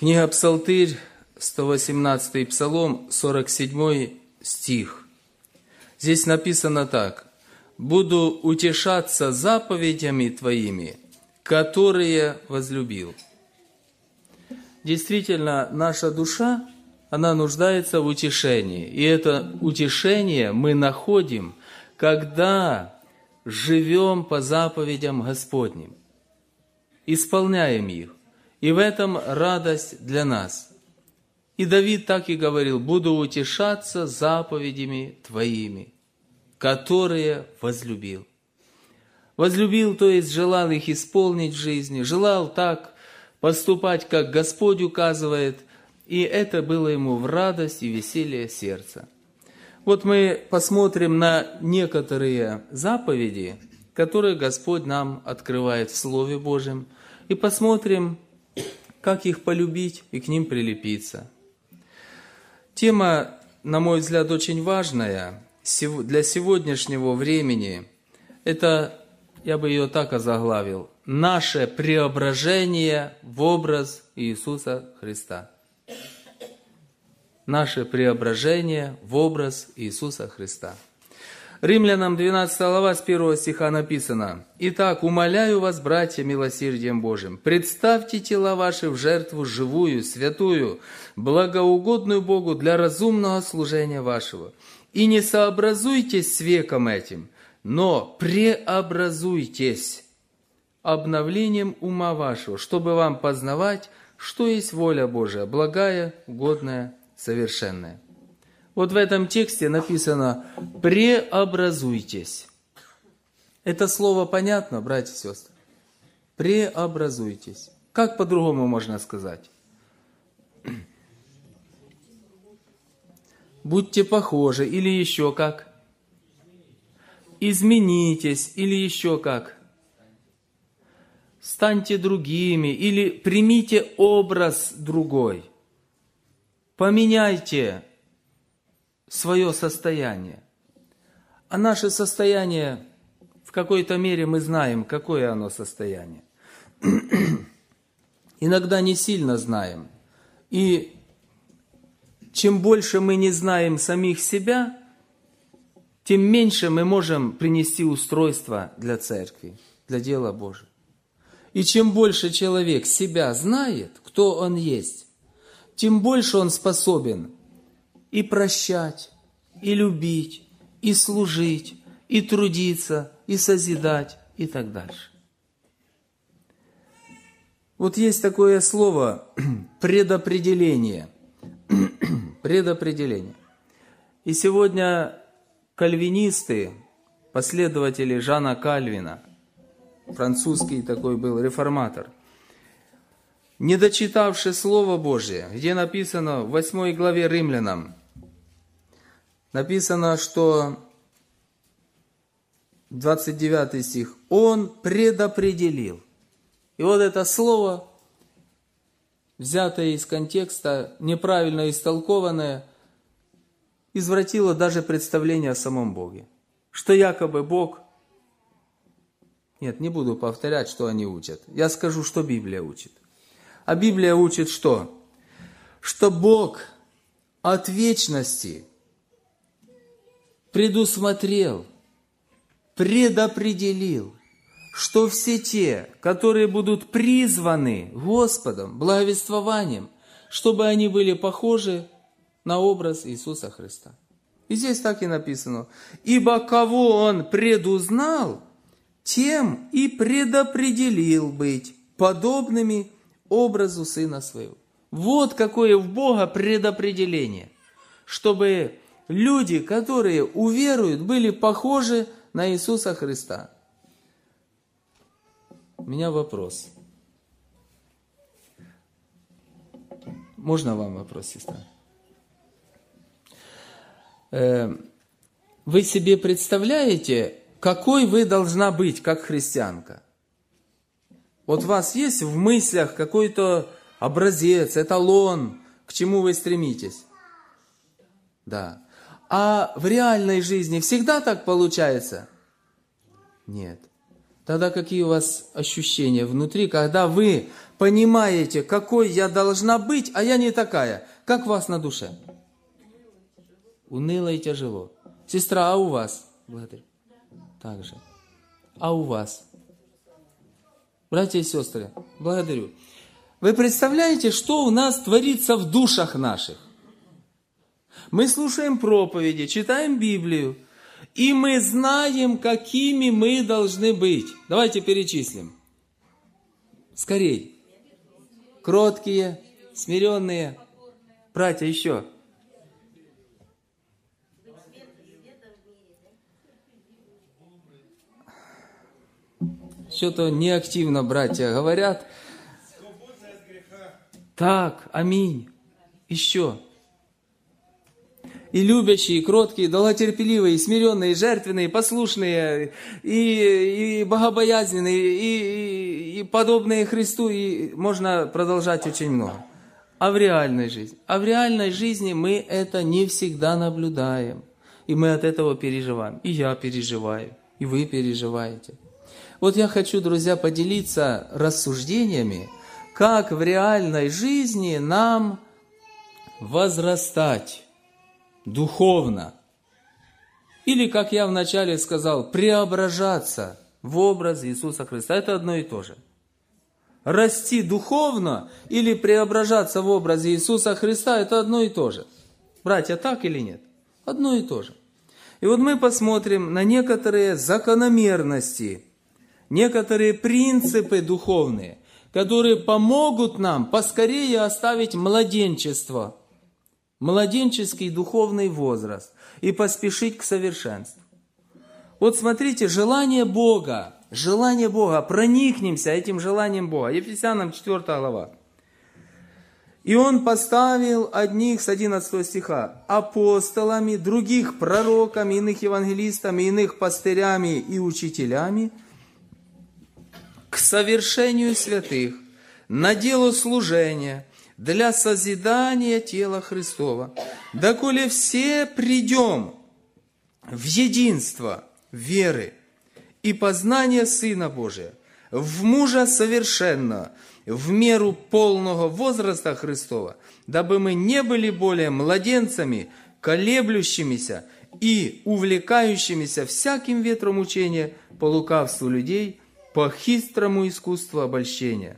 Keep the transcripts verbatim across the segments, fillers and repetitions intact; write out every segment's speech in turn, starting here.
Книга Псалтырь, сто восемнадцатый Псалом, сорок седьмой стих. Здесь написано так: «Буду утешаться заповедями Твоими, которые возлюбил». Действительно, наша душа, она нуждается в утешении. И это утешение мы находим, когда живем по заповедям Господним, исполняем их. И в этом радость для нас. И Давид так и говорил: «Буду утешаться заповедями Твоими, которые возлюбил». Возлюбил, то есть желал их исполнить в жизни, желал так поступать, как Господь указывает, и это было ему в радость и веселье сердца. Вот мы посмотрим на некоторые заповеди, которые Господь нам открывает в Слове Божьем, и посмотрим, как их полюбить и к ним прилепиться. Тема, на мой взгляд, очень важная для сегодняшнего времени. Это, я бы ее так озаглавил: «Наше преображение в образ Иисуса Христа». Наше преображение в образ Иисуса Христа. Римлянам двенадцатая глава, с первого стиха написано: «Итак, умоляю вас, братья, милосердием Божиим, представьте тела ваши в жертву живую, святую, благоугодную Богу для разумного служения вашего. И не сообразуйтесь с веком этим, но преобразуйтесь обновлением ума вашего, чтобы вам познавать, что есть воля Божия, благая, угодная, совершенная». Вот в этом тексте написано «преобразуйтесь». Это слово понятно, братья и сестры? Преобразуйтесь. Как по-другому можно сказать? Будьте похожи, или еще как? Изменитесь, или еще как? Станьте другими, или примите образ другой. Поменяйте свое состояние. А наше состояние, в какой-то мере мы знаем, какое оно состояние. Иногда не сильно знаем. И чем больше мы не знаем самих себя, тем меньше мы можем принести устройство для церкви, для дела Божьего. И чем больше человек себя знает, кто он есть, тем больше он способен и прощать, и любить, и служить, и трудиться, и созидать, и так дальше. Вот есть такое слово «предопределение». Предопределение. И сегодня кальвинисты, последователи Жана Кальвина, французский такой был реформатор, не дочитавши Слово Божие, где написано в восьмой главе Римлянам, написано, что двадцать девятый стих: «Он предопределил». И вот это слово, взятое из контекста, неправильно истолкованное, извратило даже представление о самом Боге. Что якобы Бог... Нет, не буду повторять, что они учат. Я скажу, что Библия учит. А Библия учит что? Что Бог от вечности предусмотрел, предопределил, что все те, которые будут призваны Господом, благовествованием, чтобы они были похожи на образ Иисуса Христа. И здесь так и написано: «Ибо кого Он предузнал, тем и предопределил быть подобными образу Сына Своего». Вот какое в Бога предопределение, чтобы люди, которые уверуют, были похожи на Иисуса Христа. У меня вопрос. Можно вам вопрос, сестра? Вы себе представляете, какой вы должна быть, как христианка? Вот у вас есть в мыслях какой-то образец, эталон, к чему вы стремитесь? Да. А в реальной жизни всегда так получается? Нет. Тогда какие у вас ощущения внутри, когда вы понимаете, какой я должна быть, а я не такая. Как у вас на душе? Уныло и тяжело. Сестра, а у вас? Благодарю. Так же. А у вас? Братья и сестры, благодарю. Вы представляете, что у нас творится в душах наших? Мы слушаем проповеди, читаем Библию, и мы знаем, какими мы должны быть. Давайте перечислим. Скорей. Кроткие, смиренные. Братья, еще. Что-то неактивно братья говорят. Так, аминь. Еще. И любящие, и кроткие, и долготерпеливые, и смиренные, и жертвенные, и послушные, и, и богобоязненные, и, и, и подобные Христу, и можно продолжать очень много. А в реальной жизни? А в реальной жизни мы это не всегда наблюдаем. И мы от этого переживаем. И я переживаю, и вы переживаете. Вот я хочу, друзья, поделиться рассуждениями, как в реальной жизни нам возрастать духовно. Или, как я вначале сказал, преображаться в образ Иисуса Христа. Это одно и то же. Расти духовно или преображаться в образе Иисуса Христа – это одно и то же. Братья, так или нет? Одно и то же. И вот мы посмотрим на некоторые закономерности, некоторые принципы духовные, которые помогут нам поскорее оставить младенчество, младенческий духовный возраст и поспешить к совершенству. Вот смотрите, желание Бога, желание Бога, проникнемся этим желанием Бога. Ефесянам четвёртая глава. «И Он поставил одних, с одиннадцатого стиха, апостолами, других пророками, иных евангелистами, иных пастырями и учителями, к совершению святых, на дело служения, для созидания тела Христова, доколе все придем в единство веры и познания Сына Божия, в мужа совершенного, в меру полного возраста Христова, дабы мы не были более младенцами, колеблющимися и увлекающимися всяким ветром учения по лукавству людей, по хитрому искусству обольщения.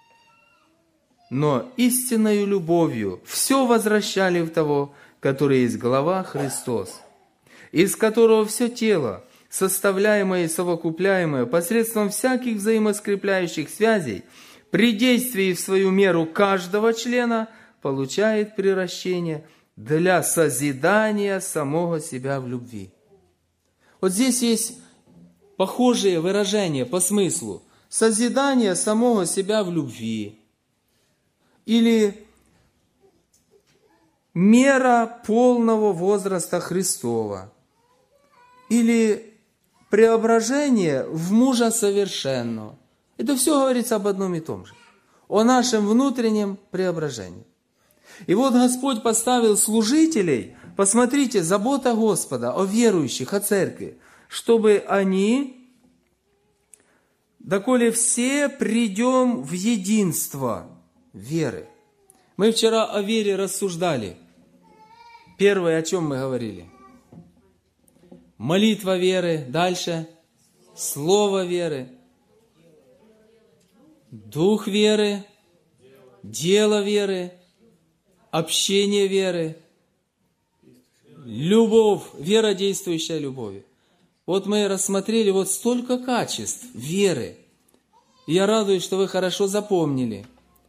Но истинною любовью все возвращали в того, который есть глава Христос, из которого все тело, составляемое и совокупляемое посредством всяких взаимоскрепляющих связей, при действии в свою меру каждого члена, получает приращение для созидания самого себя в любви. Вот здесь есть похожие выражения по смыслу. Созидание самого себя в любви. Или мера полного возраста Христова. Или преображение в мужа совершенного. Это все говорится об одном и том же. О нашем внутреннем преображении. И вот Господь поставил служителей, посмотрите, забота Господа о верующих, о церкви, чтобы они, доколе все придем в единство веры. Мы вчера о вере рассуждали. Первое, о чем мы говорили? Молитва веры, дальше слово веры, дух веры, дело веры, общение веры, любовь, вера, действующая любовью. Вот мы рассмотрели вот столько качеств веры. И я радуюсь, что вы хорошо запомнили.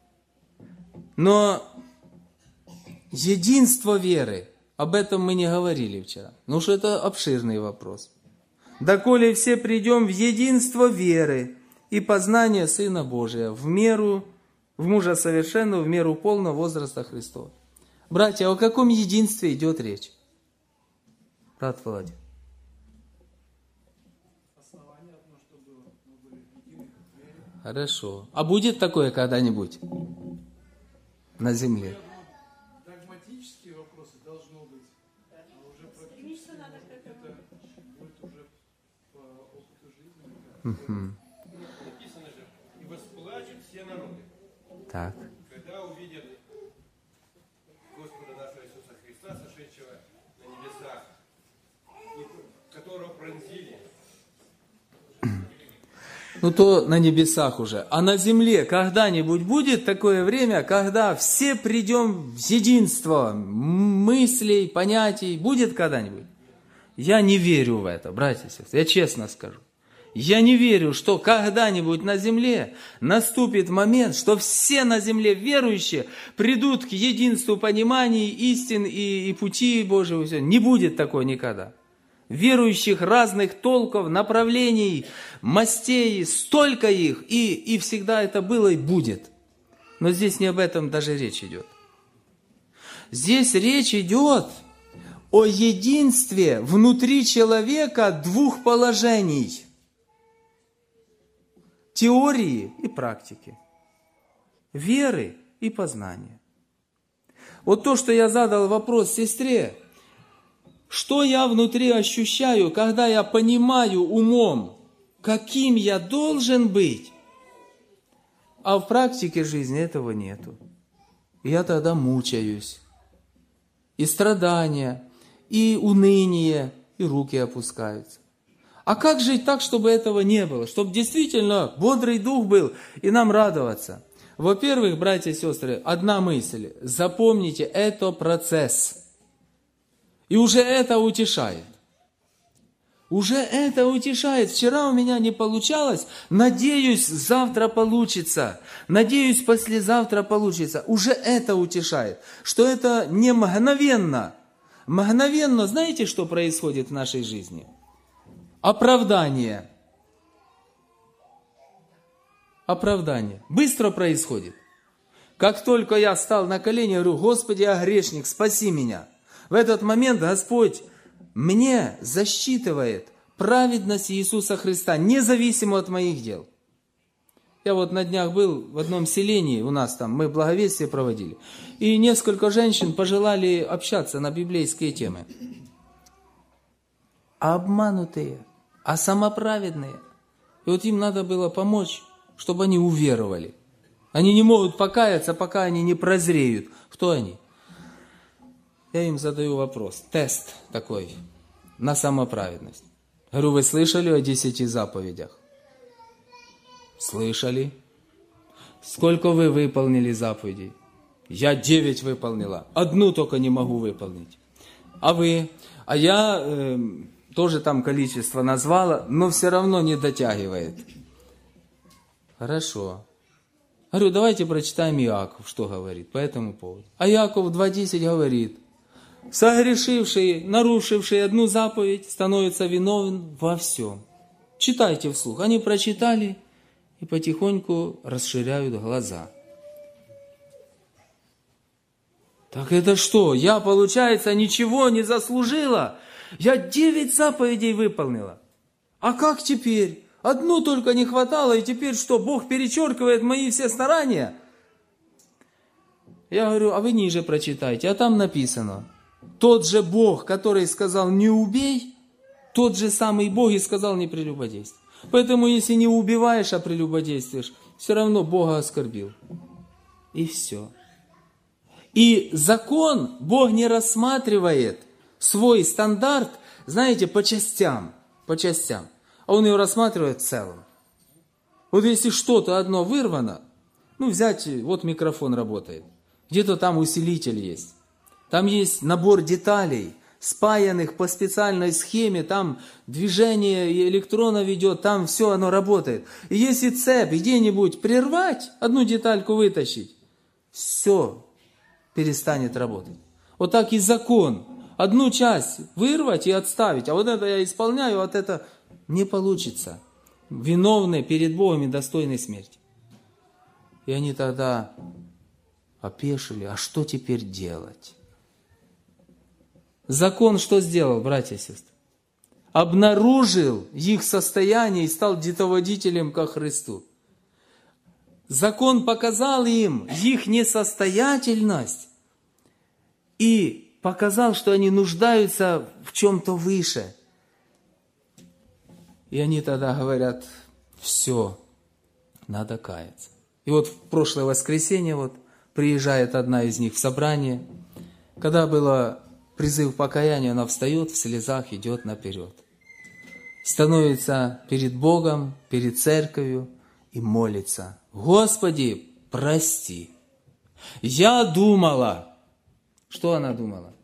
Но единство веры, об этом мы не говорили вчера. Ну что это обширный вопрос. Доколе все придем в единство веры и познание Сына Божия в меру, в мужа совершенного, в меру полного возраста Христова. Братья, о каком единстве идет речь? Брат Володя. Хорошо. А будет такое когда-нибудь на земле? Догматические вопросы должно быть. А уже практически это будет уже по опыту жизни. Угу. Написано же, и восплачут все народы. Так. Когда увидят Господа нашего Иисуса Христа, сошедшего на небесах, и которого пронзили. Ну то на небесах уже. А на земле когда-нибудь будет такое время, когда все придем в единство мыслей, понятий? Будет когда-нибудь? Я не верю в это, братья и сестры, я честно скажу. Я не верю, что когда-нибудь на земле наступит момент, что все на земле верующие придут к единству пониманий истин и, и пути Божьего. Не будет такого никогда. Верующих разных толков, направлений, мастей, столько их, и, и всегда это было и будет. Но здесь не об этом даже речь идет. Здесь речь идет о единстве внутри человека двух положений. Теории и практики. Веры и познания. Вот то, что я задал вопрос сестре, что я внутри ощущаю, когда я понимаю умом, каким я должен быть, а в практике жизни этого нету. Я тогда мучаюсь. И страдания, и уныние, и руки опускаются. А как жить так, чтобы этого не было? Чтобы действительно бодрый дух был и нам радоваться? Во-первых, братья и сестры, одна мысль. Запомните, это процесс. И уже это утешает. Уже это утешает. Вчера у меня не получалось. Надеюсь, завтра получится. Надеюсь, послезавтра получится. Уже это утешает. Что это не мгновенно. Мгновенно, знаете, что происходит в нашей жизни? Оправдание. Оправдание. Быстро происходит. Как только я встал на колени, говорю: Господи, я грешник, спаси меня. В этот момент Господь мне засчитывает праведность Иисуса Христа, независимо от моих дел. Я вот на днях был в одном селении, у нас там, мы благовестие проводили, и несколько женщин пожелали общаться на библейские темы. А обманутые, а самоправедные. И вот им надо было помочь, чтобы они уверовали. Они не могут покаяться, пока они не прозреют. Кто они? Я им задаю вопрос, тест такой, на самоправедность. Говорю: вы слышали о десяти заповедях? Слышали. Сколько вы выполнили заповедей? Я девять выполнила, одну только не могу выполнить. А вы? А я э, тоже там количество назвала, но все равно не дотягивает. Хорошо. Говорю: давайте прочитаем Иаков, что говорит по этому поводу. А Иаков два десять говорит: согрешивший, нарушивший одну заповедь, становится виновен во всем. Читайте вслух. Они прочитали и потихоньку расширяют глаза. Так это что? Я, получается, ничего не заслужила? Я девять заповедей выполнила. А как теперь? Одну только не хватало, и теперь что, Бог перечеркивает мои все старания? Я говорю: а вы ниже прочитайте, а там написано: тот же Бог, который сказал «не убей», тот же самый Бог и сказал «не прелюбодействуй». Поэтому, если не убиваешь, а прелюбодействуешь, все равно Бога оскорбил. И все. И закон Бог не рассматривает свой стандарт, знаете, по частям, по частям, а Он его рассматривает в целом. Вот если что-то одно вырвано, ну взять, вот микрофон работает, где-то там усилитель есть. Там есть набор деталей, спаянных по специальной схеме, там движение электронов идет, там все оно работает. И если цепь где-нибудь прервать, одну детальку вытащить, все перестанет работать. Вот так и закон. Одну часть вырвать и отставить, а вот это я исполняю, вот это не получится. Виновны перед Богом и достойны смерти. И они тогда опешили: а что теперь делать? Закон что сделал, братья и сестры? Обнаружил их состояние и стал детоводителем ко Христу. Закон показал им их несостоятельность и показал, что они нуждаются в чем-то выше. И они тогда говорят: все, надо каяться. И вот в прошлое воскресенье вот приезжает одна из них в собрание. Когда было призыв к покаянию, она встает в слезах, идет наперед. Становится перед Богом, перед церковью и молится. Господи, прости. Я думала. Что она думала?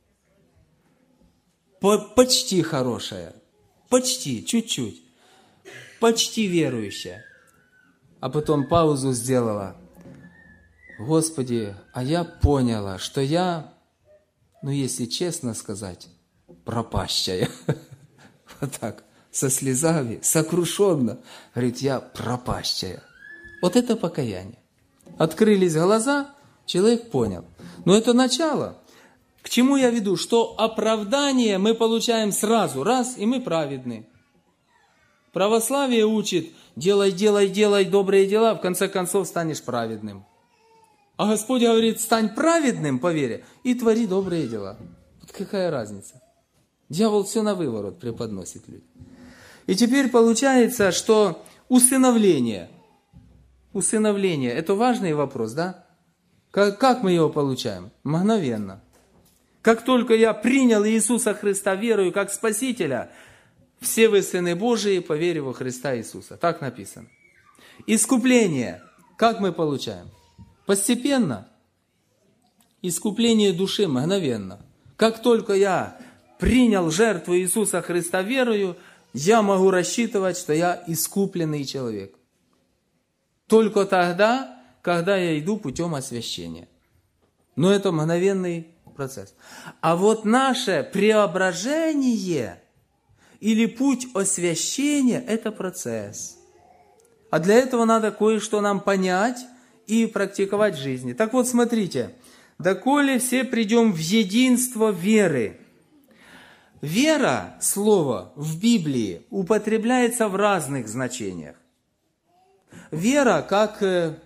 Почти хорошая. Почти, чуть-чуть. Почти верующая. А потом паузу сделала. Господи, а я поняла, что я, ну если честно сказать, пропащая. Вот так, со слезами, сокрушенно. Говорит, я пропащая. Вот это покаяние. Открылись глаза, человек понял. Но это начало. К чему я веду? Что оправдание мы получаем сразу. Раз, и мы праведны. Православие учит, делай, делай, делай добрые дела, в конце концов станешь праведным. А Господь говорит, стань праведным по вере и твори добрые дела. Вот какая разница? Дьявол все на выворот преподносит людям. И теперь получается, что усыновление. Усыновление – это важный вопрос, да? Как, как мы его получаем? Мгновенно. Как только я принял Иисуса Христа верою как Спасителя, все вы сыны Божии по вере во Христа Иисуса. Так написано. Искупление. Как мы получаем? Постепенно. Искупление души мгновенно. Как только я принял жертву Иисуса Христа верою, я могу рассчитывать, что я искупленный человек. Только тогда, когда я иду путем освящения. Но это мгновенный процесс. А вот наше преображение или путь освящения – это процесс. А для этого надо кое-что нам понять и практиковать в жизни. Так вот, смотрите. «Доколе все придем в единство веры». Вера, слово в Библии, употребляется в разных значениях. Вера как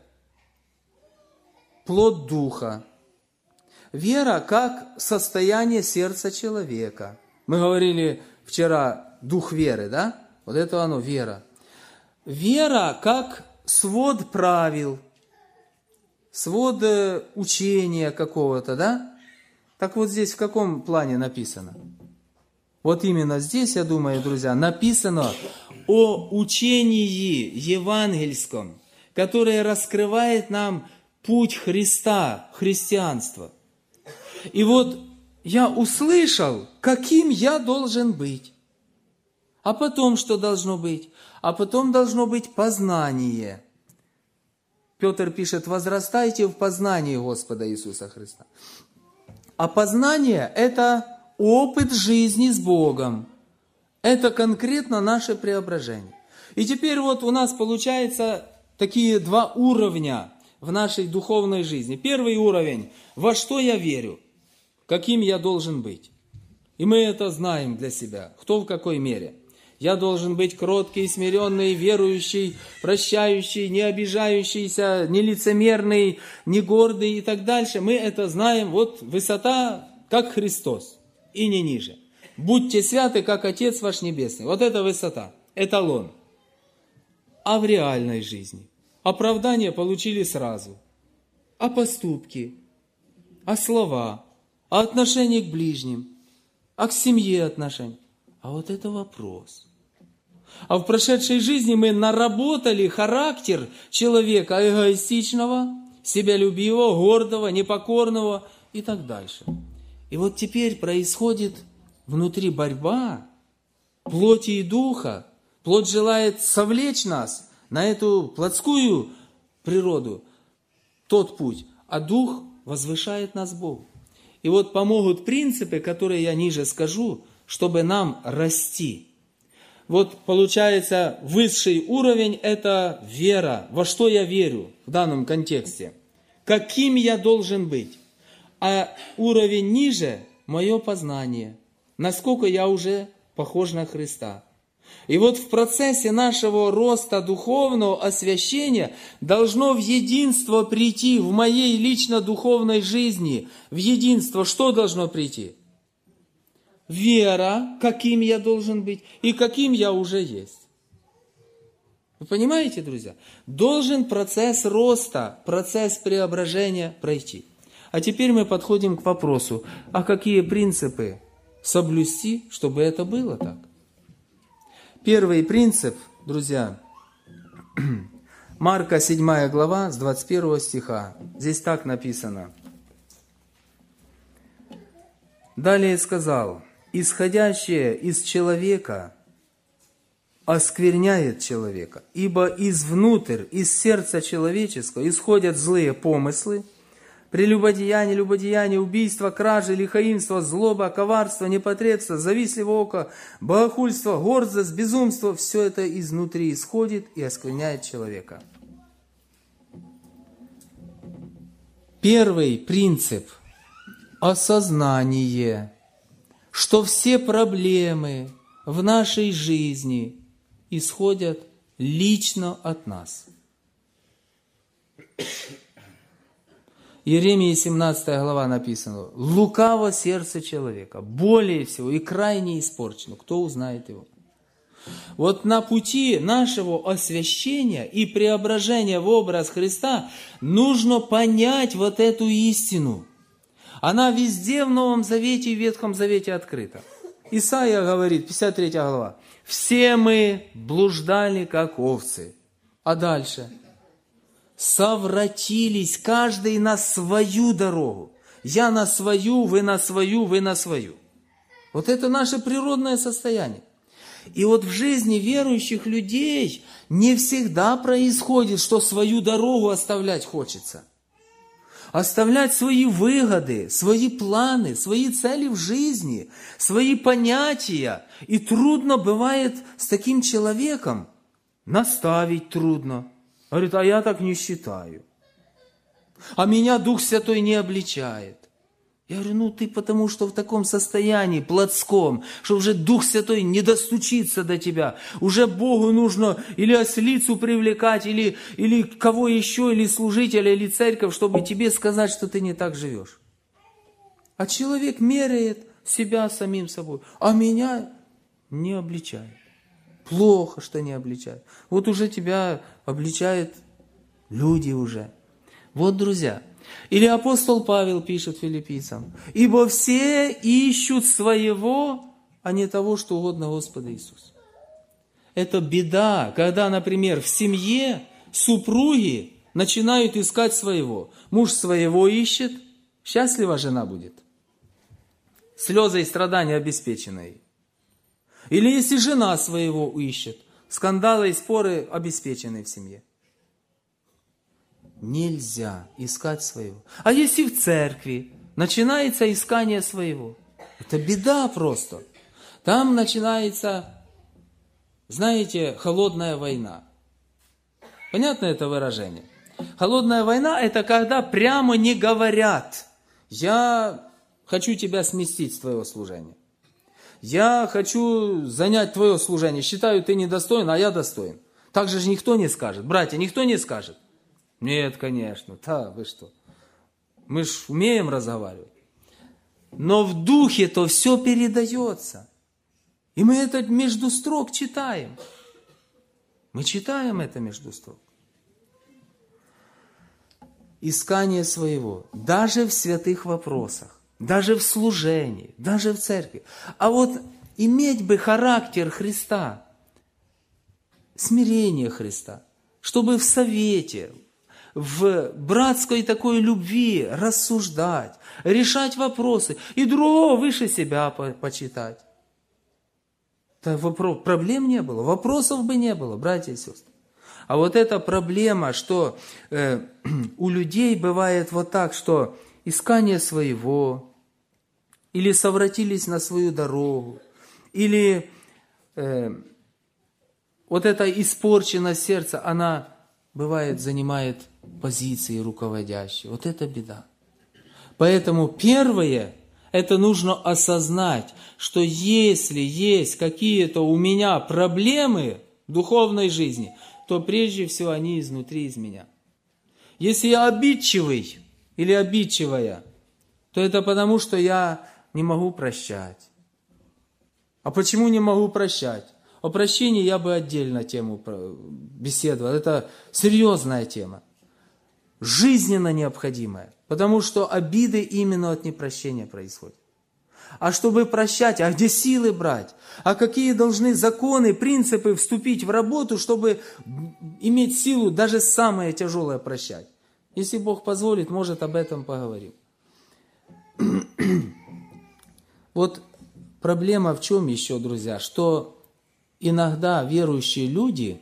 плод духа. Вера как состояние сердца человека. Мы говорили вчера дух веры, да? Вот это оно, вера. Вера как свод правил, свод учения какого-то, да? Так вот здесь в каком плане написано? Вот именно здесь, я думаю, друзья, написано о учении евангельском, которое раскрывает нам путь Христа, христианства. И вот я услышал, каким я должен быть. А потом что должно быть? А потом должно быть познание. Петр пишет, возрастайте в познании Господа Иисуса Христа. А познание – это опыт жизни с Богом. Это конкретно наше преображение. И теперь вот у нас получается такие два уровня в нашей духовной жизни. Первый уровень – во что я верю, каким я должен быть. И мы это знаем для себя, кто в какой мере. Я должен быть кроткий, смиренный, верующий, прощающий, не обижающийся, не лицемерный, не гордый и так дальше. Мы это знаем, вот высота, как Христос, и не ниже. Будьте святы, как Отец ваш Небесный. Вот это высота, эталон. А в реальной жизни оправдание получили сразу. А поступки, а слова, а отношение к ближним, а к семье отношения. А вот это вопрос. А в прошедшей жизни мы наработали характер человека эгоистичного, себялюбивого, гордого, непокорного и так дальше. И вот теперь происходит внутри борьба плоти и духа. Плоть желает совлечь нас на эту плотскую природу, тот путь, а дух возвышает нас к Богу. И вот помогут принципы, которые я ниже скажу, чтобы нам расти. Вот получается, высший уровень – это вера. Во что я верю в данном контексте? Каким я должен быть? А уровень ниже – мое познание. Насколько я уже похож на Христа. И вот в процессе нашего роста духовного освящения должно в единство прийти в моей лично духовной жизни. В единство что должно прийти? Вера, каким я должен быть и каким я уже есть. Вы понимаете, друзья? Должен процесс роста, процесс преображения пройти. А теперь мы подходим к вопросу, а какие принципы соблюсти, чтобы это было так? Первый принцип, друзья, Марка седьмая глава с двадцать первого стиха. Здесь так написано. Далее сказал: «Исходящее из человека оскверняет человека, ибо извнутрь, из сердца человеческого исходят злые помыслы, прелюбодеяние, любодеяние, убийство, кражи, лихаимство, злоба, коварство, непотребство, завистливое око, богохульство, гордость, безумство». Все это изнутри исходит и оскверняет человека. Первый принцип – осознание, что все проблемы в нашей жизни исходят лично от нас. Иеремии семнадцатая глава написано: «Лукаво сердце человека, более всего и крайне испорчено. Кто узнает его?» Вот на пути нашего освящения и преображения в образ Христа нужно понять вот эту истину. Она везде в Новом Завете и Ветхом Завете открыта. Исаия говорит, пятьдесят третья глава: «Все мы блуждали, как овцы». А дальше? «Совратились, каждый на свою дорогу». Я на свою, вы на свою, вы на свою. Вот это наше природное состояние. И вот в жизни верующих людей не всегда происходит, что свою дорогу оставлять хочется. Оставлять свои выгоды, свои планы, свои цели в жизни, свои понятия. И трудно бывает с таким человеком. Наставить трудно. Говорит: а я так не считаю. А меня Дух Святой не обличает. Я говорю: ну ты потому что в таком состоянии плотском, что уже Дух Святой не достучится до тебя. Уже Богу нужно или ослицу привлекать, или, или кого еще, или служителя, или церковь, чтобы тебе сказать, что ты не так живешь. А человек меряет себя самим собой, а меня не обличает. Плохо, что не обличает. Вот уже тебя обличают люди уже. Вот, друзья. Или апостол Павел пишет филиппийцам: «Ибо все ищут своего, а не того, что угодно Господу Иисусу». Это беда, когда, например, в семье супруги начинают искать своего. Муж своего ищет, счастлива жена будет. Слезы и страдания обеспечены ей. Или если жена своего ищет, скандалы и споры обеспечены в семье. Нельзя искать своего. А если в церкви начинается искание своего, это беда просто. Там начинается, знаете, холодная война. Понятно это выражение? Холодная война – это когда прямо не говорят: я хочу тебя сместить с твоего служения. Я хочу занять твое служение. Считаю, ты недостоин, а я достоин. Так же никто не скажет. Братья, никто не скажет. Нет, конечно, да, вы что? Мы ж умеем разговаривать. Но в духе-то все передается. И мы это между строк читаем. Мы читаем это между строк. Искание своего, даже в святых вопросах, даже в служении, даже в церкви. А вот иметь бы характер Христа, смирение Христа, чтобы в совете, в братской такой любви рассуждать, решать вопросы и другого выше себя почитать. Проблем не было, вопросов бы не было, братья и сестры. А вот эта проблема, что э, у людей бывает вот так, что искание своего, или совратились на свою дорогу, или э, вот эта испорченность сердца, она бывает занимает позиции руководящие. Вот это беда. Поэтому первое, это нужно осознать, что если есть какие-то у меня проблемы в духовной жизни, то прежде всего они изнутри из меня. Если я обидчивый или обидчивая, то это потому, что я не могу прощать. А почему не могу прощать? О прощении я бы отдельно тему беседовал. Это серьезная тема. Жизненно необходимая. Потому что обиды именно от непрощения происходят. А чтобы прощать, а где силы брать? А какие должны законы, принципы вступить в работу, чтобы иметь силу даже самое тяжелое прощать? Если Бог позволит, может, об этом поговорим. Вот проблема в чем еще, друзья, что иногда верующие люди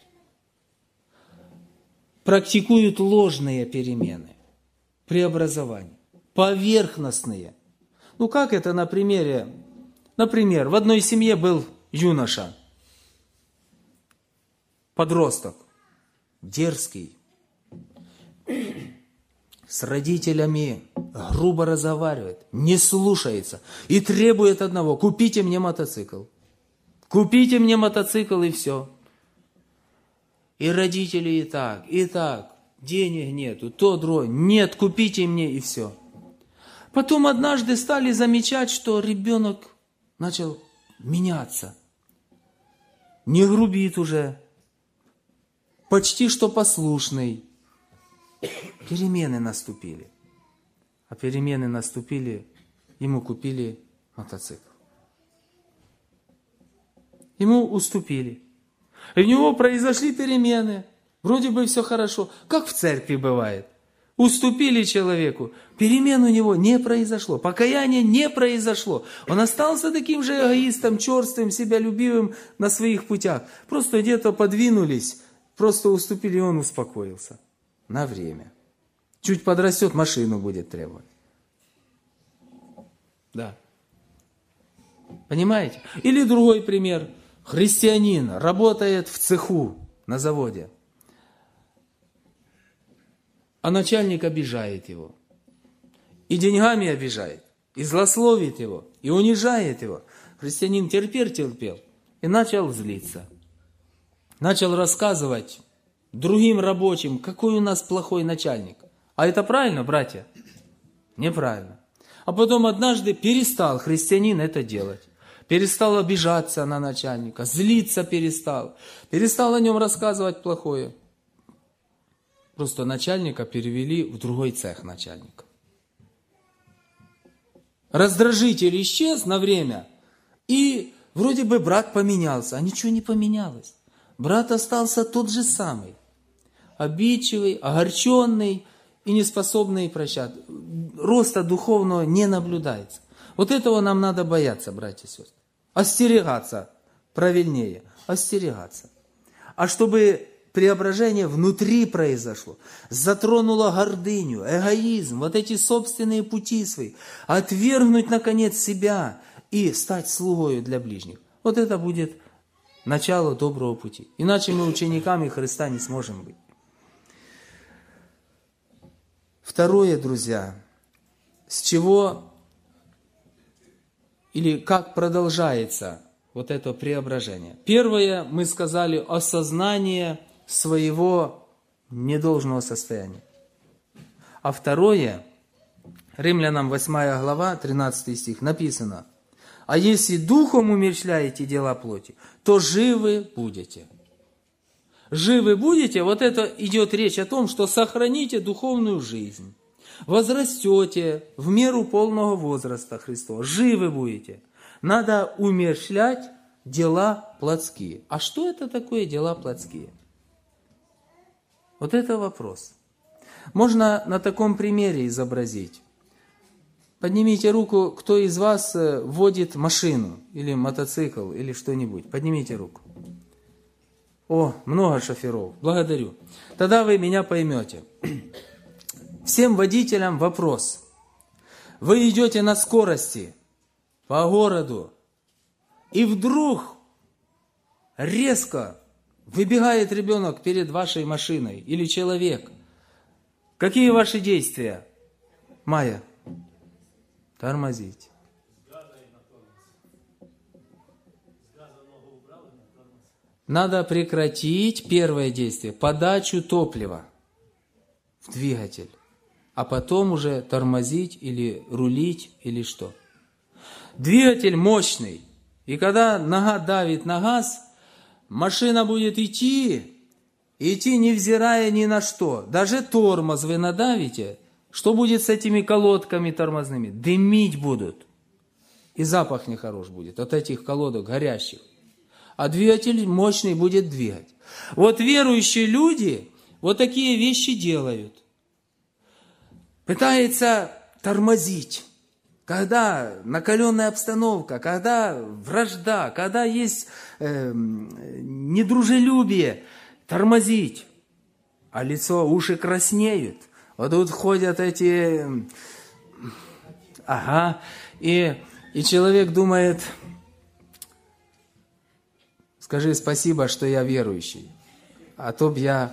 практикуют ложные перемены, преобразования, поверхностные. Ну как это на примере? Например, в одной семье был юноша, подросток, дерзкий, с родителями грубо разговаривает, не слушается и требует одного: купите мне мотоцикл. Купите мне мотоцикл и все. И родители и так, и так, денег нету, то, другое, нет, купите мне и все. Потом однажды стали замечать, что ребенок начал меняться. Не грубит уже, почти что послушный. Перемены наступили. А перемены наступили, ему купили мотоцикл. Ему уступили. И у него произошли перемены. Вроде бы все хорошо. Как в церкви бывает. Уступили человеку. Перемен у него не произошло. Покаяния не произошло. Он остался таким же эгоистом, черствым, себялюбивым на своих путях. Просто где-то подвинулись, просто уступили, и он успокоился. На время. Чуть подрастет, машину будет требовать. Да. Понимаете? Или другой пример. Христианин работает в цеху на заводе. А начальник обижает его. И деньгами обижает. И злословит его. И унижает его. Христианин терпел, терпел. И начал злиться. Начал рассказывать другим рабочим, какой у нас плохой начальник. А это правильно, братья? Неправильно. А потом однажды перестал христианин это делать. Перестал обижаться на начальника, злиться перестал. Перестал о нем рассказывать плохое. Просто начальника перевели в другой цех начальника. Раздражитель исчез на время, и вроде бы брат поменялся, а ничего не поменялось. Брат остался тот же самый. Обидчивый, огорченный и неспособный прощать. Роста духовного не наблюдается. Вот этого нам надо бояться, братья и сестры. Остерегаться, правильнее, остерегаться. А чтобы преображение внутри произошло, затронуло гордыню, эгоизм, вот эти собственные пути свои, отвергнуть, наконец, себя и стать слугою для ближних. Вот это будет начало доброго пути. Иначе мы учениками Христа не сможем быть. Второе, друзья, с чего или как продолжается вот это преображение. Первое, мы сказали, осознание своего недолжного состояния. А второе, Римлянам восьмая глава, тринадцатый стих, написано: «А если духом умерщвляете дела плоти, то живы будете». Живы будете, вот это идет речь о том, что сохраните духовную жизнь. Возрастете в меру полного возраста Христова. Живы будете. Надо умерщвлять дела плотские. А что это такое дела плотские? Вот это вопрос. Можно на таком примере изобразить. Поднимите руку, кто из вас водит машину, или мотоцикл, или что-нибудь. Поднимите руку. О, много шоферов. Благодарю. Тогда вы меня поймете. Всем водителям вопрос. Вы идете на скорости по городу, и вдруг резко выбегает ребенок перед вашей машиной или человек. Какие ваши действия? Майя? Тормозить. Надо прекратить первое действие, подачу топлива в двигатель, а потом уже тормозить или рулить или что. Двигатель мощный, И когда нога давит на газ, машина будет идти, идти невзирая ни на что. Даже тормоз вы надавите, что будет с этими колодками тормозными? Дымить будут. И запах нехорош будет от этих колодок горящих. А двигатель мощный будет двигать. Вот верующие люди вот такие вещи делают. Пытаются тормозить. Когда накаленная обстановка, когда вражда, когда есть э, недружелюбие, тормозить. А лицо, уши краснеют. Вот тут ходят эти... Ага. И, и человек думает, скажи спасибо, что я верующий. А то б я...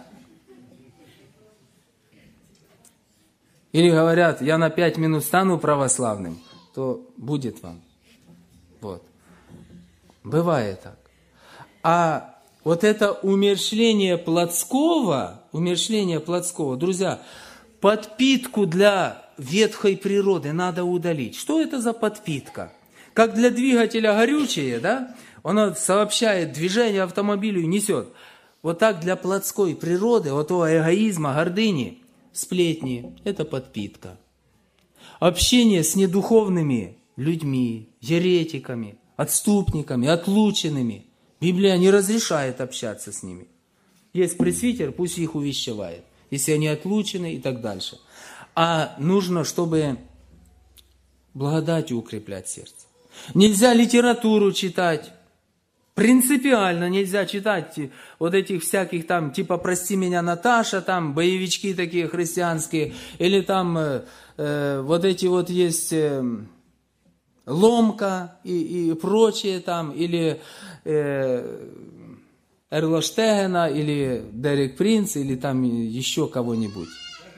Или говорят, я на пять минут стану православным, то будет вам. Вот. Бывает так. А вот это умерщвление плотского, умерщвление плотского, друзья, подпитку для ветхой природы надо удалить. Что это за подпитка? Как для двигателя горючее, да? Оно сообщает движение автомобилю и несет. Вот так для плотской природы, вот того эгоизма, гордыни, сплетни – это подпитка. Общение с недуховными людьми, еретиками, отступниками, отлученными. Библия не разрешает общаться с ними. Есть пресвитер, пусть их увещевает, если они отлучены и так дальше. А нужно, чтобы благодатью укреплять сердце. Нельзя литературу читать. Принципиально нельзя читать вот этих всяких там, типа «Прости меня, Наташа», там боевички такие христианские, или там э, э, вот эти вот есть э, «Ломка» и, и прочее там, или э, Эрла Штегена, или Дерек Принц, или там еще кого-нибудь.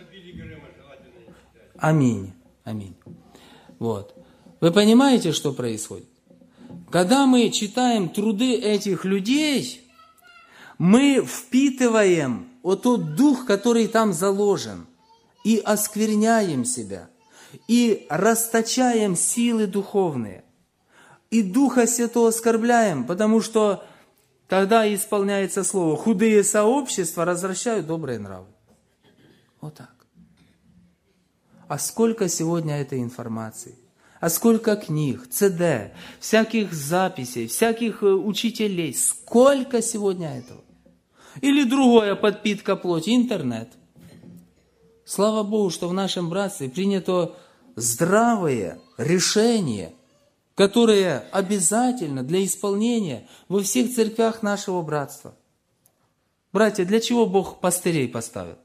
Аминь. Аминь. Вот. Вы понимаете, что происходит? Когда мы читаем труды этих людей, мы впитываем вот тот дух, который там заложен, и оскверняем себя, и расточаем силы духовные, и Духа Святого оскорбляем, потому что тогда исполняется слово: худые сообщества развращают добрые нравы. Вот так. А сколько сегодня этой информации? А сколько книг, ЦД, всяких записей, всяких учителей. Сколько сегодня этого? Или другое, подпитка плоти, интернет. Слава Богу, что в нашем братстве принято здравые решения, которые обязательно для исполнения во всех церквях нашего братства. Братья, для чего Бог пастырей поставил?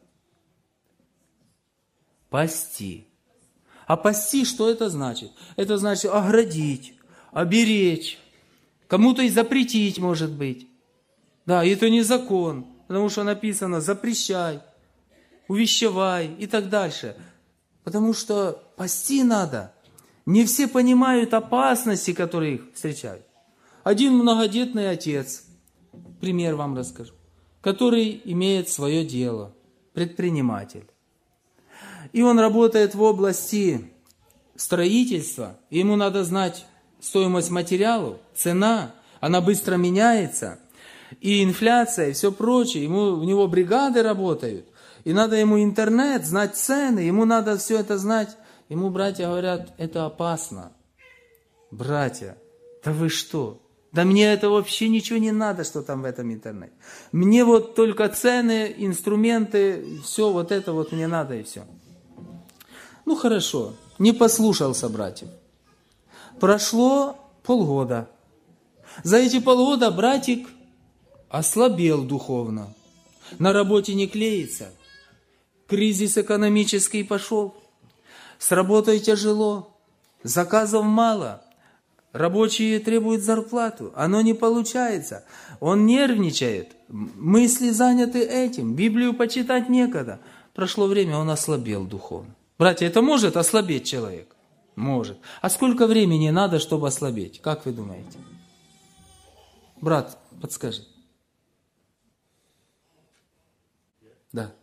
Пасти. А пасти, что это значит? Это значит оградить, оберечь, кому-то и запретить, может быть. Да, и это не закон, потому что написано «запрещай», «увещевай» и так дальше. Потому что пасти надо. Не все понимают опасности, которые их встречают. Один многодетный отец, пример вам расскажу, который имеет свое дело, предприниматель. И он работает в области строительства, и ему надо знать стоимость материалов, цена, она быстро меняется, и инфляция, и все прочее. Ему, у него бригады работают, и надо ему интернет, знать цены, ему надо все это знать. Ему братья говорят, это опасно. Братья, да вы что? Да мне это вообще ничего не надо, что там в этом интернете. Мне вот только цены, инструменты, все вот это вот мне надо и все. Ну хорошо, не послушался братьев. Прошло полгода. За эти полгода братик ослабел духовно. На работе не клеится. Кризис экономический пошел. С работой тяжело. Заказов мало. Рабочие требуют зарплату. Оно не получается. Он нервничает. Мысли заняты этим. Библию почитать некогда. Прошло время, он ослабел духовно. Братья, это может ослабеть человек? Может. А сколько времени надо, чтобы ослабеть? Как вы думаете? Брат, подскажи. Да.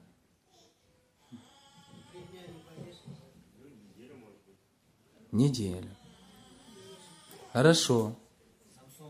Неделю. Хорошо.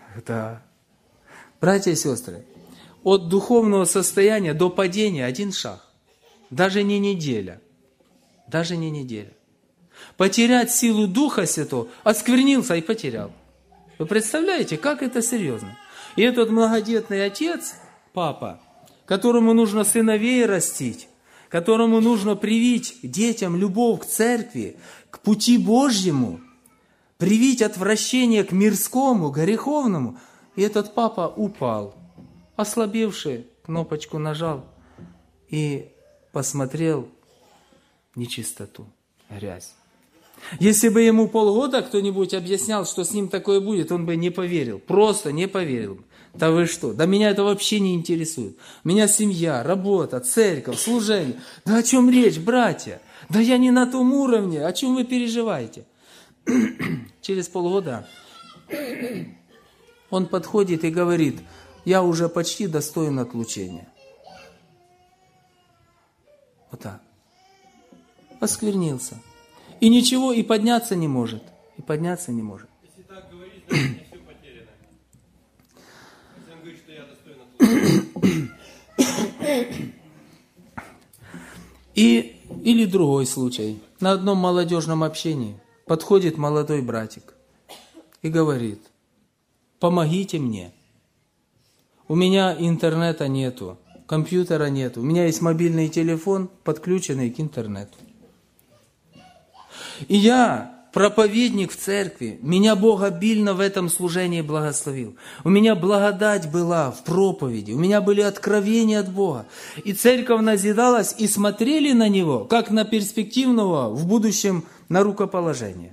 Да. Братья и сестры, от духовного состояния до падения один шаг. Даже не неделя. Даже не неделя. Потерять силу Духа Святого, осквернился и потерял. Вы представляете, как это серьезно? И этот многодетный отец, папа, которому нужно сыновей растить, которому нужно привить детям любовь к церкви, к пути Божьему, привить отвращение к мирскому, греховному. И этот папа упал, ослабевший, кнопочку нажал и посмотрел нечистоту, грязь. Если бы ему полгода кто-нибудь объяснял, что с ним такое будет, он бы не поверил, просто не поверил. Да вы что? Да меня это вообще не интересует. Меня семья, работа, церковь, служение. Да о чем речь, братья? Да я не на том уровне, о чем вы переживаете? Через полгода он подходит и говорит: я уже почти достоин отлучения. Вот так. Осквернился. И ничего, и подняться не может. И подняться не может. Если так говорить, значит, не все потеряно. Если он говорит, что я достоин отлучения. И, или другой случай. На одном молодежном общении подходит молодой братик и говорит: помогите мне. У меня интернета нету, компьютера нету. У меня есть мобильный телефон, подключенный к интернету. И я, проповедник в церкви, меня Бог обильно в этом служении благословил. У меня благодать была в проповеди, у меня были откровения от Бога. И церковь назидалась, и смотрели на него, как на перспективного в будущем на рукоположение.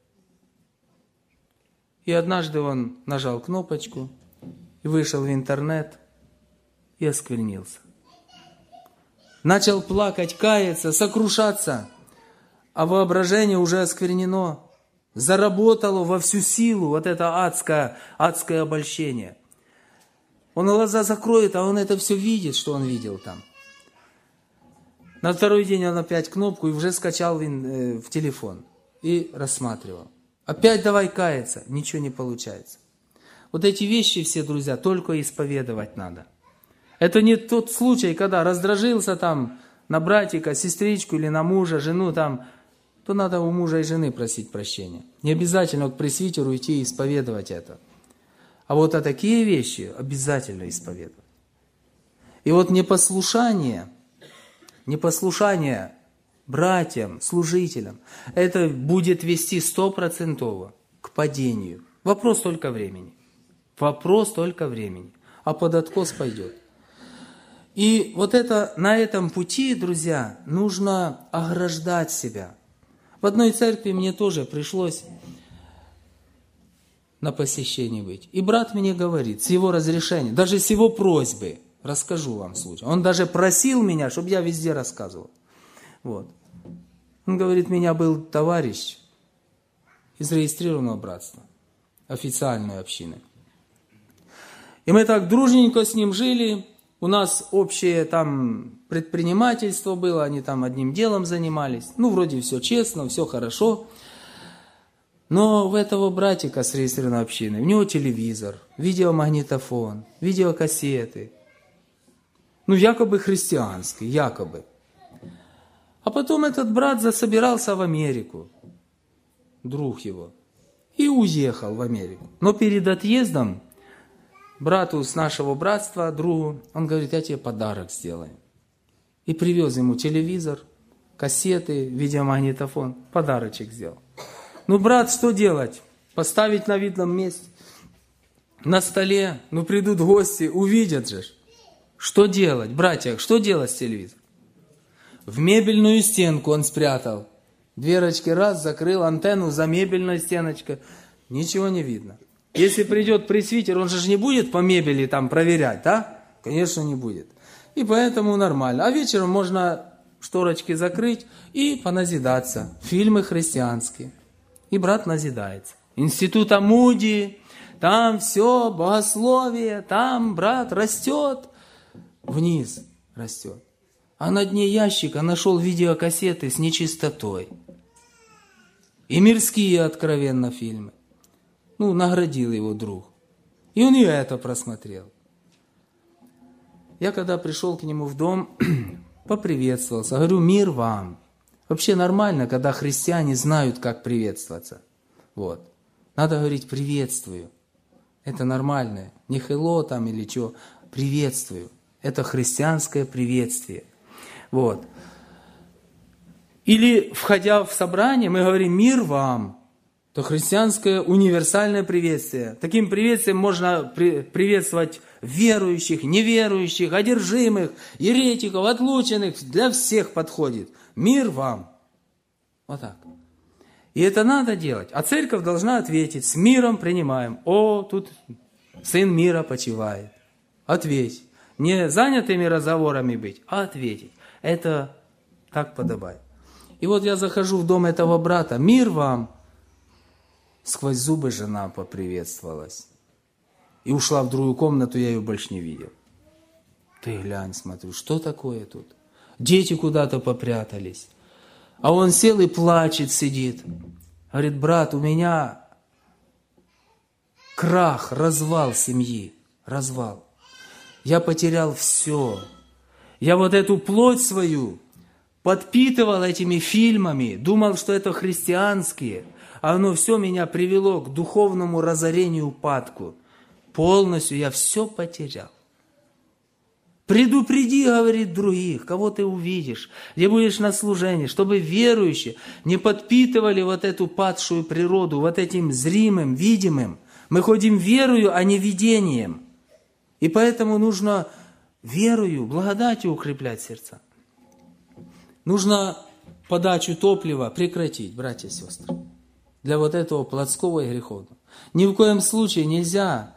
И однажды он нажал кнопочку, и вышел в интернет, и осквернился. Начал плакать, каяться, сокрушаться. А воображение уже осквернено, заработало во всю силу вот это адское, адское обольщение. Он глаза закроет, а он это все видит, что он видел там. На второй день он опять кнопку и уже скачал в, э, в телефон и рассматривал. Опять давай каяться, ничего не получается. Вот эти вещи все, друзья, только исповедовать надо. Это не тот случай, когда раздражился там на братика, сестричку или на мужа, жену там, то надо у мужа и жены просить прощения. Не обязательно к пресвитеру идти и исповедовать это. А вот а такие вещи обязательно исповедовать. И вот непослушание, непослушание братьям, служителям, это будет вести стопроцентово к падению. Вопрос только времени. Вопрос только времени. А под откос пойдет. И вот это, на этом пути, друзья, нужно ограждать себя. В одной церкви мне тоже пришлось на посещении быть. И брат мне говорит, с его разрешения, даже с его просьбы, расскажу вам случай. Он даже просил меня, чтобы я везде рассказывал. Вот. Он говорит, у меня был товарищ из зарегистрированного братства, официальной общины. И мы так дружненько с ним жили. У нас общее там предпринимательство было, они там одним делом занимались. Ну, вроде все честно, все хорошо. Но у этого братика с регистрированной общины, у него телевизор, видеомагнитофон, видеокассеты. Ну, якобы христианский, якобы. А потом этот брат засобирался в Америку, друг его, и уехал в Америку. Но перед отъездом брату с нашего братства, другу, он говорит, я тебе подарок сделаю. И привез ему телевизор, кассеты, видеомагнитофон, подарочек сделал. Ну, брат, что делать? Поставить на видном месте, на столе, ну, придут гости, увидят же. Что делать, братья, что делать с телевизором? В мебельную стенку он спрятал. Дверочки раз, закрыл антенну за мебельной стеночкой. Ничего не видно. Если придет пресвитер, он же не будет по мебели там проверять, да? Конечно, не будет. И поэтому нормально. А вечером можно шторочки закрыть и поназидаться. Фильмы христианские. И брат назидается. Института Муди, там все, богословие, там брат растет. Вниз растет. А на дне ящика нашел видеокассеты с нечистотой. И мирские откровенно фильмы. Ну, наградил его друг. И он и это просмотрел. Я когда пришел к нему в дом, поприветствовался. Говорю, мир вам. Вообще нормально, когда христиане знают, как приветствоваться. Вот. Надо говорить приветствую. Это нормально. Не хелло там или что. Приветствую. Это христианское приветствие. Вот. Или, входя в собрание, мы говорим мир вам. То христианское универсальное приветствие. Таким приветствием можно при, приветствовать верующих, неверующих, одержимых, еретиков, отлученных. Для всех подходит. Мир вам. Вот так. И это надо делать. А церковь должна ответить, с миром принимаем. О, тут сын мира почивает. Ответь. Не занятыми разговорами быть, а ответить. Это так подобает. И вот я захожу в дом этого брата. Мир вам. Сквозь зубы жена поприветствовалась. И ушла в другую комнату, я ее больше не видел. Ты глянь, смотрю, что такое тут? Дети куда-то попрятались. А он сел и плачет, сидит. Говорит, брат, у меня крах, развал семьи. Развал. Я потерял все. Я вот эту плоть свою подпитывал этими фильмами, думал, что это христианские. А оно все меня привело к духовному разорению, упадку. Полностью я все потерял. Предупреди, говорит, других, кого ты увидишь, где будешь на служении, чтобы верующие не подпитывали вот эту падшую природу, вот этим зримым, видимым. Мы ходим верою, а не видением. И поэтому нужно верою, благодатью укреплять сердца. Нужно подачу топлива прекратить, братья и сестры, для вот этого плотского и греховного. Ни в коем случае нельзя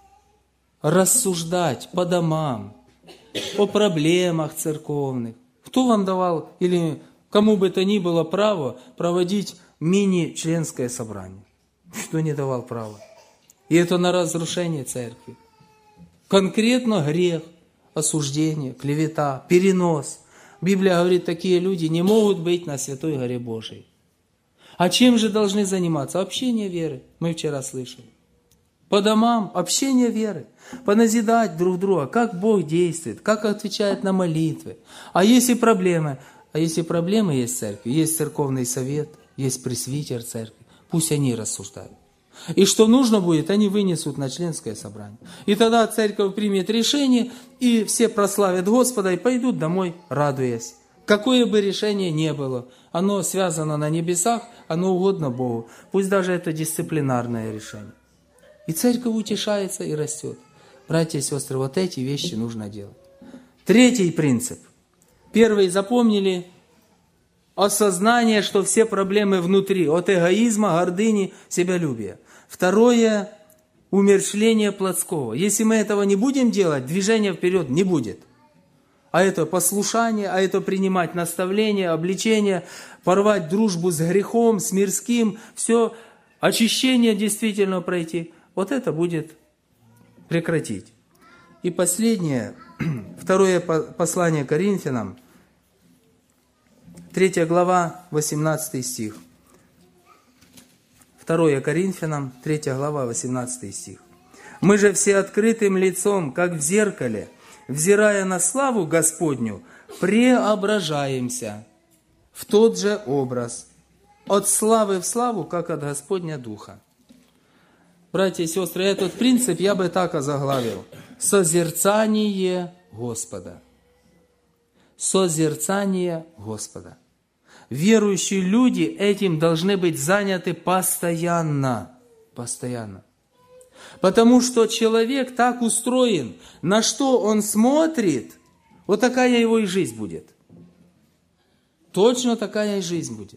рассуждать по домам, о проблемах церковных. Кто вам давал, или кому бы то ни было право проводить мини-членское собрание? Кто не давал права? И это на разрушение церкви. Конкретно грех, осуждение, клевета, перенос. Библия говорит, такие люди не могут быть на Святой Горе Божией. А чем же должны заниматься? Общение веры, мы вчера слышали. По домам общение веры, поназидать друг друга, как Бог действует, как отвечает на молитвы. А если проблемы, а если проблемы есть в церкви, есть церковный совет, есть пресвитер церкви, пусть они рассуждают. И что нужно будет, они вынесут на членское собрание. И тогда церковь примет решение, и все прославят Господа и пойдут домой, радуясь. Какое бы решение ни было, оно связано на небесах, оно угодно Богу. Пусть даже это дисциплинарное решение. И церковь утешается и растет. Братья и сестры, вот эти вещи нужно делать. Третий принцип. Первый запомнили осознание, что все проблемы внутри, от эгоизма, гордыни, себялюбия. Второе – умерщвление плотского. Если мы этого не будем делать, движения вперед не будет. А это послушание, а это принимать наставления, обличения, порвать дружбу с грехом, с мирским, все, очищение действительно пройти. Вот это будет прекратить. И последнее, второе послание Коринфянам, третья глава, восемнадцатый стих. второе Коринфянам, третья глава, восемнадцатый стих. «Мы же все открытым лицом, как в зеркале, взирая на славу Господню, преображаемся в тот же образ, от славы в славу, как от Господня Духа». Братья и сестры, этот принцип я бы так озаглавил. Созерцание Господа. Созерцание Господа. Верующие люди этим должны быть заняты постоянно. Постоянно. Потому что человек так устроен, на что он смотрит, вот такая его и жизнь будет. Точно такая и жизнь будет.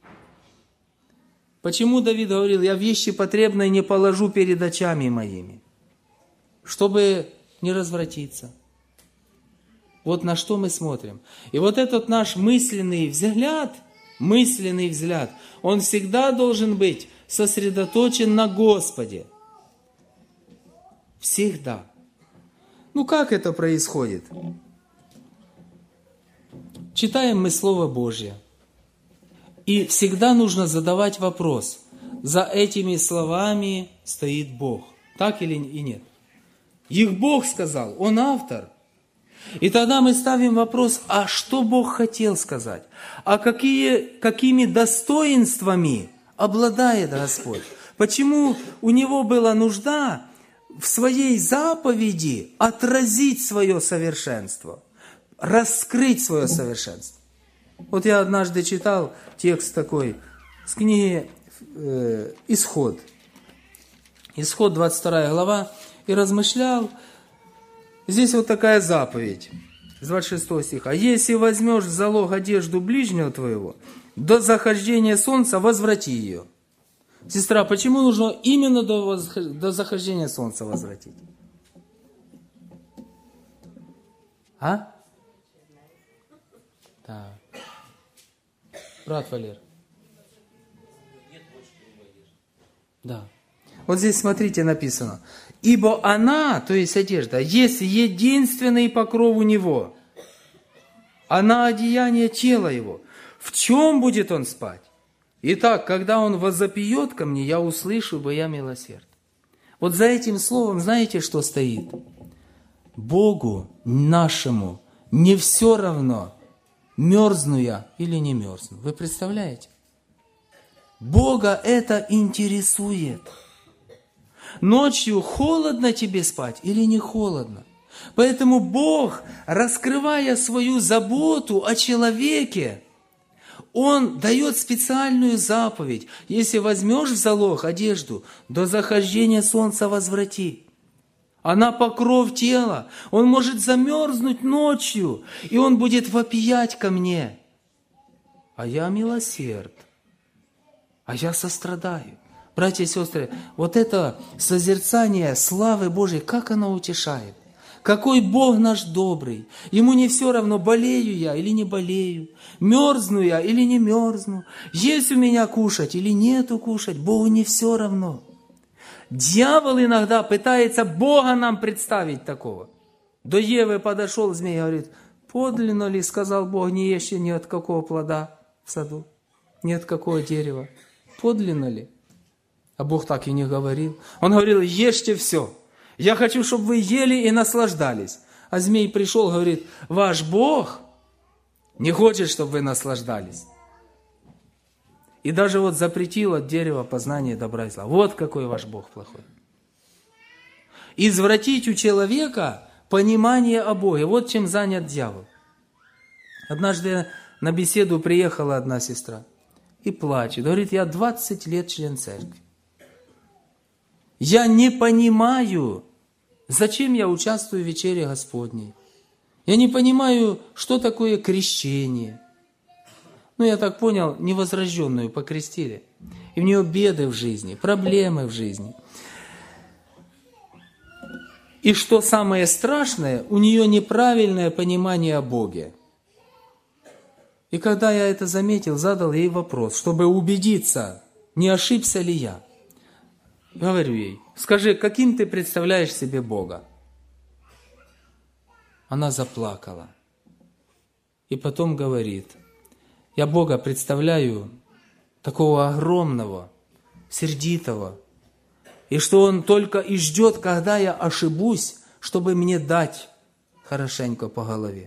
Почему Давид говорил, я вещи потребные не положу перед очами моими, чтобы не развратиться. Вот на что мы смотрим. И вот этот наш мысленный взгляд, мысленный взгляд, он всегда должен быть сосредоточен на Господе. Всегда. Ну как это происходит? Читаем мы Слово Божье. И всегда нужно задавать вопрос. За этими словами стоит Бог. Так или и нет? Их Бог сказал, Он автор. И тогда мы ставим вопрос, а что Бог хотел сказать? А какие, какими достоинствами обладает Господь? Почему у Него была нужда в своей заповеди отразить свое совершенство, раскрыть свое совершенство? Вот я однажды читал текст такой с книги э, «Исход». Исход, двадцать вторая глава, и размышлял. Здесь вот такая заповедь, с двадцать шестого стиха. «Если возьмешь в залог одежду ближнего твоего, до захождения солнца возврати ее». Сестра, почему нужно именно до, восх... до захождения солнца возвратить? А? Так. Брат Валер. Да. Вот здесь, смотрите, написано. «Ибо она, то есть одежда, есть единственный покров у него, она одеяние тела его. В чем будет он спать? Итак, когда он возопьет ко мне, я услышу, ибо я милосерд». Вот за этим словом, знаете, что стоит? Богу нашему не все равно, мерзну я или не мерзну. Вы представляете? Бога это интересует. Ночью холодно тебе спать или не холодно? Поэтому Бог, раскрывая свою заботу о человеке, Он дает специальную заповедь. Если возьмешь в залог одежду, до захождения солнца возврати. Она покров тела. Он может замерзнуть ночью, и он будет вопиять ко мне. А я милосерд. А я сострадаю. Братья и сестры, вот это созерцание славы Божией, как оно утешает. Какой Бог наш добрый. Ему не все равно, болею я или не болею, мерзну я или не мерзну, есть у меня кушать или нету кушать. Богу не все равно. Дьявол иногда пытается Бога нам представить такого. До Евы подошел змей и говорит: подлинно ли, сказал Бог, не ешьте ни от какого плода в саду, ни от какого дерева. Подлинно ли? А Бог так и не говорил. Он говорил: ешьте все. Я хочу, чтобы вы ели и наслаждались. А змей пришел, говорит: ваш Бог не хочет, чтобы вы наслаждались. И даже вот запретил от дерева познания добра и зла. Вот какой ваш Бог плохой. Извратить у человека понимание о Боге. Вот чем занят дьявол. Однажды на беседу приехала одна сестра и плачет. Говорит: я двадцать лет член церкви. Я не понимаю, зачем я участвую в вечере Господней. Я не понимаю, что такое крещение. Ну, я так понял, невозрожденную покрестили. И у нее беды в жизни, проблемы в жизни. И что самое страшное, у нее неправильное понимание о Боге. И когда я это заметил, задал ей вопрос, чтобы убедиться, не ошибся ли я. Говорю ей: скажи, каким ты представляешь себе Бога? Она заплакала. И потом говорит: я Бога представляю такого огромного, сердитого, и что Он только и ждет, когда я ошибусь, чтобы мне дать хорошенько по голове.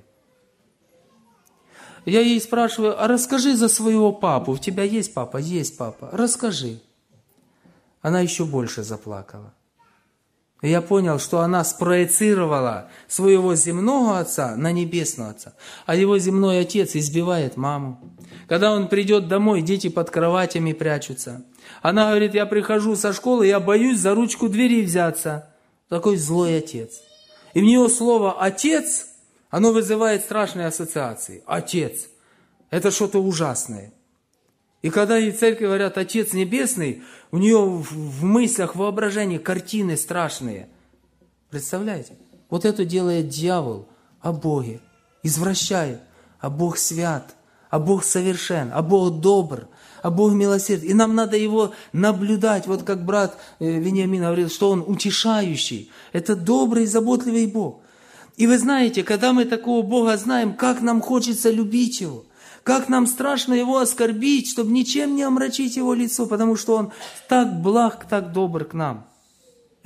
Я ей спрашиваю: а расскажи за своего папу. У тебя есть папа? Есть папа. Расскажи. Она еще больше заплакала. И я понял, что она спроецировала своего земного отца на небесного отца. А его земной отец избивает маму. Когда он придет домой, дети под кроватями прячутся. Она говорит: я прихожу со школы, я боюсь за ручку двери взяться. Такой злой отец. И в нее слово «отец», оно вызывает страшные ассоциации. Отец. Это что-то ужасное. И когда ей в церкви говорят «Отец Небесный», у нее в мыслях, в воображении картины страшные. Представляете? Вот это делает дьявол о Боге. Извращает. А Бог свят, а Бог совершен, а Бог добр, а Бог милосерд. И нам надо Его наблюдать. Вот как брат Вениамин говорил, что Он утешающий. Это добрый, заботливый Бог. И вы знаете, когда мы такого Бога знаем, как нам хочется любить Его. Как нам страшно Его оскорбить, чтобы ничем не омрачить Его лицо, потому что Он так благ, так добр к нам.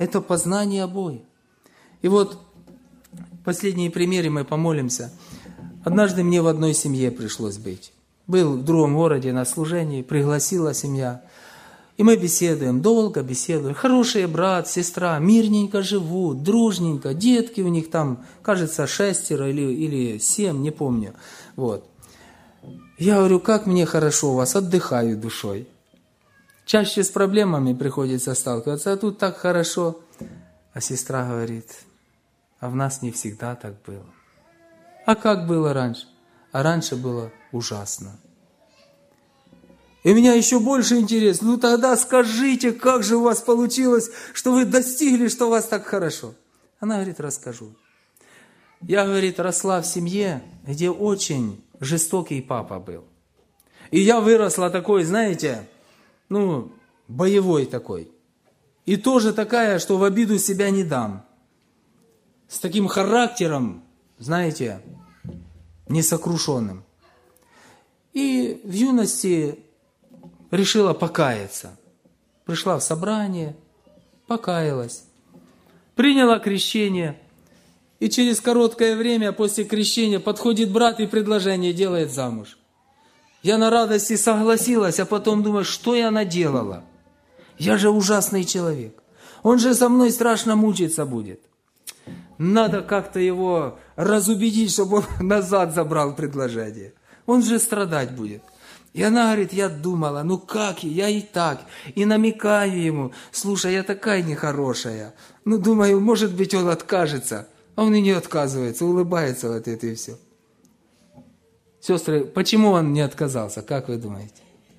Это познание о Боге. И вот последние примеры мы помолимся. Однажды мне в одной семье пришлось быть. Был в другом городе на служении, пригласила семья. И мы беседуем, долго беседуем. Хорошие брат, сестра, мирненько живут, дружненько. Детки у них там, кажется, шестеро или, или семь, не помню. Вот. Я говорю, как мне хорошо у вас, отдыхаю душой. Чаще с проблемами приходится сталкиваться, а тут так хорошо. А сестра говорит, а в нас не всегда так было. А как было раньше? А раньше было ужасно. И у меня еще больше интерес. Ну тогда скажите, как же у вас получилось, что вы достигли, что у вас так хорошо? Она говорит, расскажу. Я, говорит, росла в семье, где очень жестокий папа был. И я выросла такой, знаете, ну, боевой такой. И тоже такая, что в обиду себя не дам. С таким характером, знаете, несокрушенным. И в юности решила покаяться. Пришла в собрание, покаялась. Приняла крещение. И через короткое время после крещения подходит брат и предложение делает замуж. Я на радости согласилась, а потом думаю, что я наделала? Я же ужасный человек. Он же со мной страшно мучиться будет. Надо как-то его разубедить, чтобы он назад забрал предложение. Он же страдать будет. И она говорит, я думала, ну как, я и так, и намекаю ему, слушай, я такая нехорошая. Ну, думаю, может быть, он откажется. А он и не отказывается, улыбается вот это и все. Сестры, почему он не отказался, как вы думаете?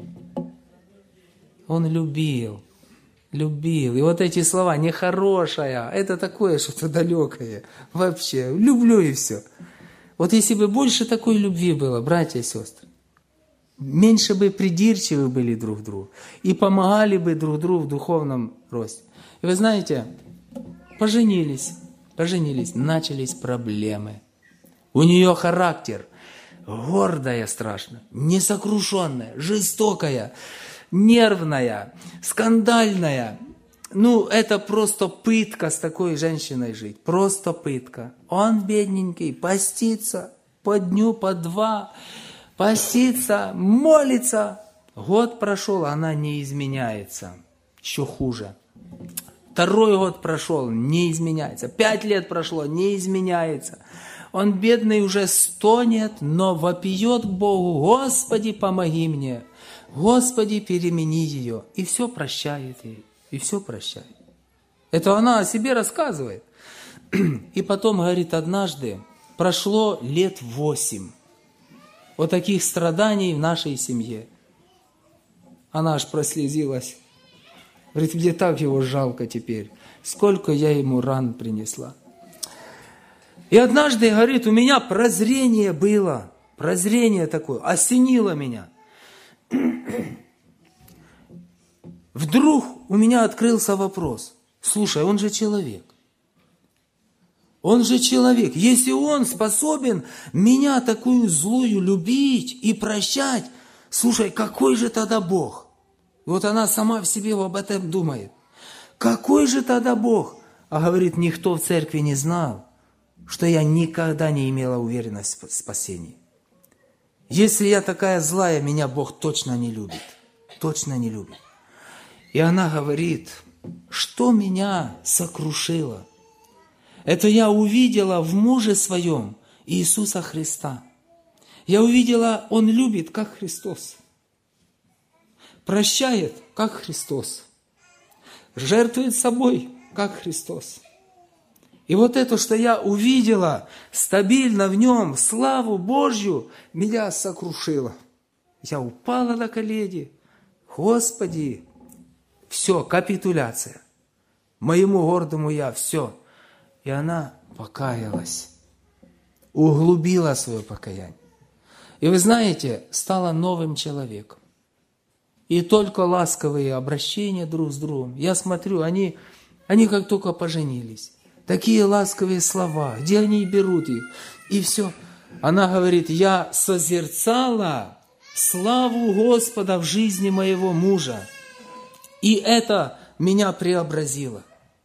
Он любил, любил. И вот эти слова, нехорошая, это такое что-то далекое. Вообще, люблю и все. Вот если бы больше такой любви было, братья и сестры, меньше бы придирчивы были друг к другу и помогали бы друг другу в духовном росте. И вы знаете, поженились, поженились, начались проблемы. У нее характер гордая страшно, несокрушенная, жестокая, нервная, скандальная. Ну, это просто пытка с такой женщиной жить. Просто пытка. Он, бедненький, постится по дню, по два, постится, молится. Год прошел, она не изменяется. Еще хуже. Второй год прошел, не изменяется. Пять лет прошло, не изменяется. Он, бедный, уже стонет, но вопиет к Богу: Господи, помоги мне. Господи, перемени ее. И все прощает ей. И все прощает. Это она о себе рассказывает. И потом говорит, однажды прошло лет восемь вот таких страданий в нашей семье. Она аж прослезилась. Говорит, мне так его жалко теперь. Сколько я ему ран принесла. И однажды, говорит, у меня прозрение было. Прозрение такое. Осенило меня. Вдруг у меня открылся вопрос. Слушай, он же человек. Он же человек. Если он способен меня такую злую любить и прощать, слушай, какой же тогда Бог? И вот она сама в себе об этом думает. Какой же тогда Бог? А говорит, никто в церкви не знал, что я никогда не имела уверенности в спасении. Если я такая злая, меня Бог точно не любит. Точно не любит. И она говорит, что меня сокрушило? Это я увидела в муже своем Иисуса Христа. Я увидела, Он любит, как Христос. Прощает, как Христос. Жертвует собой, как Христос. И вот это, что я увидела стабильно в Нем, славу Божью, меня сокрушило. Я упала на колени. Господи, все, капитуляция. Моему гордому я, все. И она покаялась. Углубила свое покаяние. И вы знаете, стала новым человеком. И только ласковые обращения друг с другом. Я смотрю, они, они как только поженились. Такие ласковые слова. Где они берут их? И все. Она говорит, я созерцала славу Господа в жизни моего мужа. И это меня преобразило.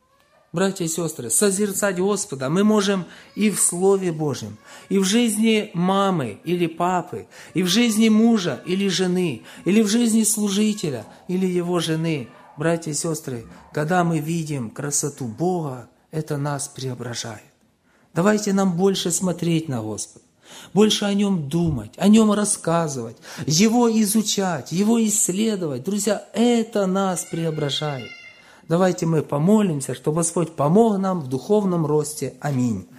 братья и сестры, созерцать Господа мы можем и в Слове Божьем, и в жизни мамы или папы, и в жизни мужа или жены, или в жизни служителя или его жены. Братья и сестры, когда мы видим красоту Бога, это нас преображает. Давайте нам больше смотреть на Господа, больше о Нем думать, о Нем рассказывать, Его изучать, Его исследовать. Друзья, это нас преображает. Давайте мы помолимся, чтобы Господь помог нам в духовном росте. Аминь.